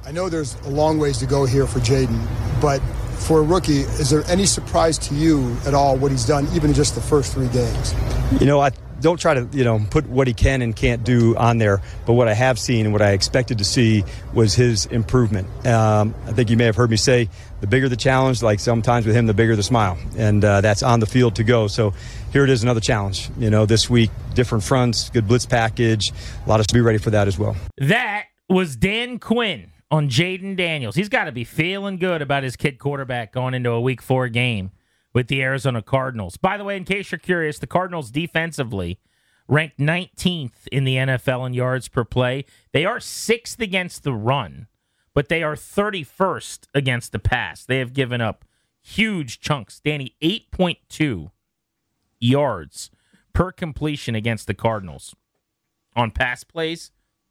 I know there's a long ways to go here for Jayden, but for a rookie, is there any surprise to you at all what he's done, even in just the first 3 games? I don't try to, put what he can and can't do on there, but what I have seen and what I expected to see was his improvement. I think you may have heard me say, the bigger the challenge, like sometimes with him, the bigger the smile, and that's on the field to go. So here it is, another challenge. This week, different fronts, good blitz package, a lot of us to be ready for that as well. That was Dan Quinn on Jayden Daniels. He's got to be feeling good about his kid quarterback going into a Week 4 game with the Arizona Cardinals. By the way, in case you're curious, the Cardinals defensively ranked 19th in the NFL in yards per play. They are 6th against the run, but they are 31st against the pass. They have given up huge chunks. Danny, 8.2 yards per completion against the Cardinals. On pass plays,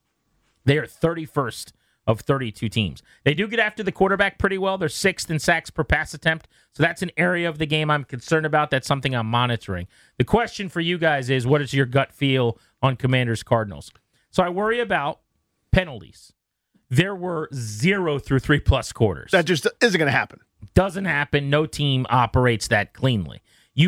they are 31st of 32 teams. They do get after the quarterback pretty well. They're 6th in sacks per pass attempt. So that's an area of the game I'm concerned about. That's something I'm monitoring. The question for you guys is, what is your gut feel on Commanders Cardinals? So I worry about penalties. There were 0 through 3+ quarters. That just isn't going to happen. Doesn't happen. No team operates that cleanly.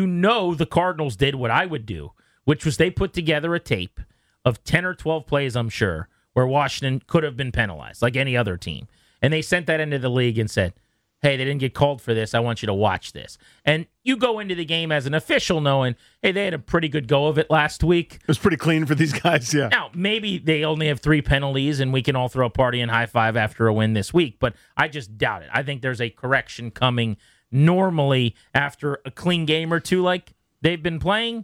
The Cardinals did what I would do, which was they put together a tape of 10 or 12 plays, I'm sure, where Washington could have been penalized, like any other team. And they sent that into the league and said, hey, they didn't get called for this. I want you to watch this. And you go into the game as an official knowing, hey, they had a pretty good go of it last week. It was pretty clean for these guys, yeah. Now, maybe they only have 3 penalties and we can all throw a party and high five after a win this week, but I just doubt it. I think there's a correction coming normally after a clean game or two like they've been playing.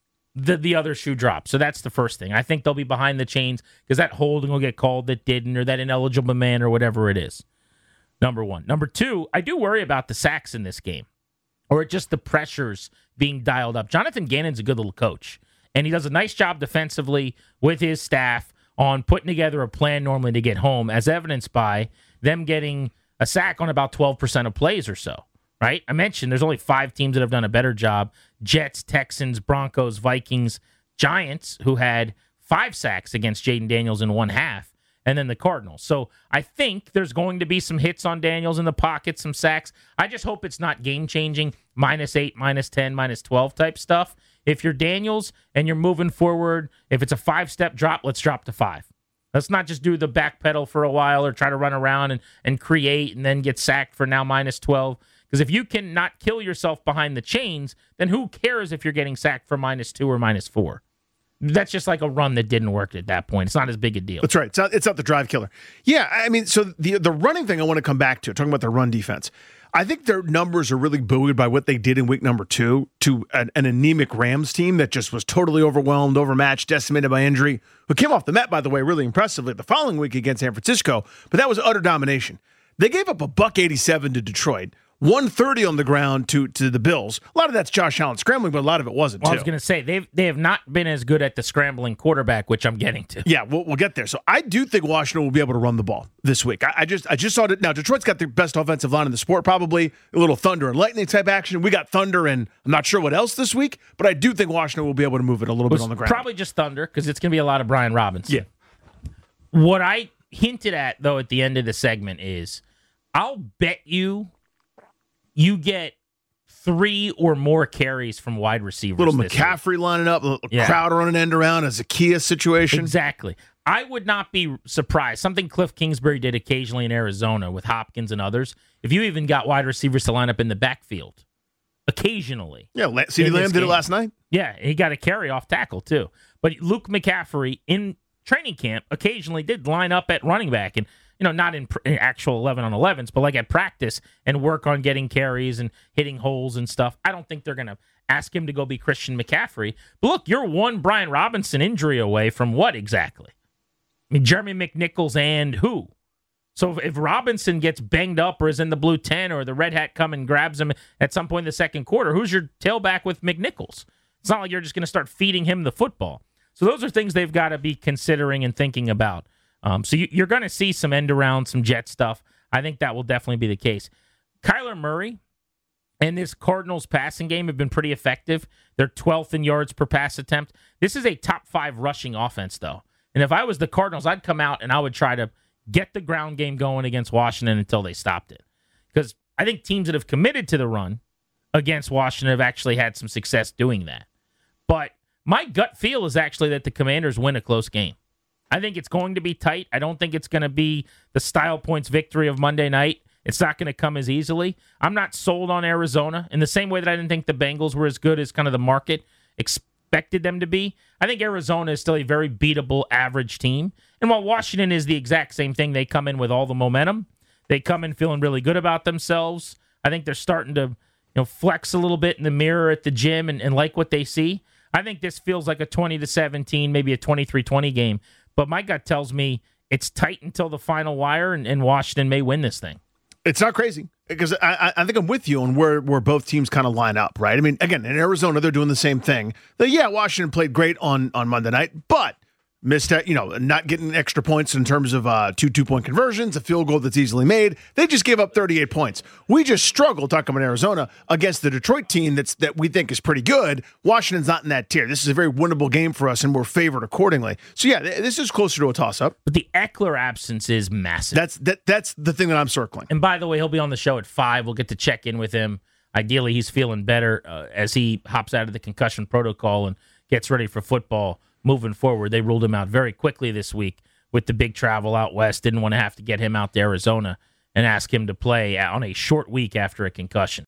The other shoe drops. So that's the first thing. I think they'll be behind the chains because that holding will get called that didn't, or that ineligible man, or whatever it is. Number one. Number two, I do worry about the sacks in this game, or just the pressures being dialed up. Jonathan Gannon's a good little coach, and he does a nice job defensively with his staff on putting together a plan normally to get home, as evidenced by them getting a sack on about 12% of plays or so. Right? I mentioned there's only 5 teams that have done a better job. Jets, Texans, Broncos, Vikings, Giants, who had 5 sacks against Jayden Daniels in one half, and then the Cardinals. So I think there's going to be some hits on Daniels in the pocket, some sacks. I just hope it's not game-changing, -8, -10, -12 type stuff. If you're Daniels and you're moving forward, if it's a 5-step drop, let's drop to 5. Let's not just do the back pedal for a while or try to run around and create and then get sacked for now -12. Because if you can not kill yourself behind the chains, then who cares if you're getting sacked for -2 or -4? That's just like a run that didn't work at that point. It's not as big a deal. That's right. It's not the drive killer. Yeah, I mean, so the running thing I want to come back to, talking about the run defense. I think their numbers are really buoyed by what they did in week number 2 to an anemic Rams team that just was totally overwhelmed, overmatched, decimated by injury, who came off the mat, by the way, really impressively the following week against San Francisco, but that was utter domination. They gave up a $187 to Detroit. 130 on the ground to the Bills. A lot of that's Josh Allen scrambling, but a lot of it wasn't, too. I was going to say, they have not been as good at the scrambling quarterback, which I'm getting to. Yeah, we'll get there. So I do think Washington will be able to run the ball this week. I just saw it. Now, Detroit's got the best offensive line in the sport, probably a little thunder and lightning type action. We got thunder, and I'm not sure what else this week, but I do think Washington will be able to move it a little bit on the ground. Probably just thunder, because it's going to be a lot of Brian Robinson. Yeah. What I hinted at, though, at the end of the segment is, I'll bet you get 3 or more carries from wide receivers. Little McCaffrey lining up, Crowder on an end around, a Zacchaeus situation. Exactly. I would not be surprised. Something Cliff Kingsbury did occasionally in Arizona with Hopkins and others. If you even got wide receivers to line up in the backfield, occasionally. Yeah, CeeDee Lamb did it last night. Yeah, he got a carry off tackle too. But Luke McCaffrey in training camp occasionally did line up at running back, and not in actual 11-on-11s, but like at practice and work on getting carries and hitting holes and stuff. I don't think they're going to ask him to go be Christian McCaffrey. But look, you're one Brian Robinson injury away from what exactly? I mean, Jeremy McNichols and who? So if Robinson gets banged up or is in the blue 10 or the red hat come and grabs him at some point in the second quarter, who's your tailback with McNichols? It's not like you're just going to start feeding him the football. So those are things they've got to be considering and thinking about. So you're going to see some end around, some jet stuff. I think that will definitely be the case. Kyler Murray and this Cardinals passing game have been pretty effective. They're 12th in yards per pass attempt. This is a top 5 rushing offense, though. And if I was the Cardinals, I'd come out and I would try to get the ground game going against Washington until they stopped it. Because I think teams that have committed to the run against Washington have actually had some success doing that. But my gut feel is actually that the Commanders win a close game. I think it's going to be tight. I don't think it's going to be the style points victory of Monday night. It's not going to come as easily. I'm not sold on Arizona in the same way that I didn't think the Bengals were as good as kind of the market expected them to be. I think Arizona is still a very beatable average team. And while Washington is the exact same thing, they come in with all the momentum. They come in feeling really good about themselves. I think they're starting to flex a little bit in the mirror at the gym and like what they see. I think this feels like a 20-17, maybe a 23-20 game. But my gut tells me it's tight until the final wire, and Washington may win this thing. It's not crazy because I think I'm with you on where both teams kind of line up, right? I mean, again, in Arizona, they're doing the same thing. Washington played great on Monday night, but missed, not getting extra points in terms of 2 2-point conversions, a field goal that's easily made. They just gave up 38 points. We just struggled, talking about Arizona, against the Detroit team that we think is pretty good. Washington's not in that tier. This is a very winnable game for us, and we're favored accordingly. So, yeah, this is closer to a toss-up. But the Eckler absence is massive. That's the thing that I'm circling. And by the way, he'll be on the show at 5. We'll get to check in with him. Ideally, he's feeling better as he hops out of the concussion protocol and gets ready for football. Moving forward, they ruled him out very quickly this week with the big travel out west. Didn't want to have to get him out to Arizona and ask him to play on a short week after a concussion.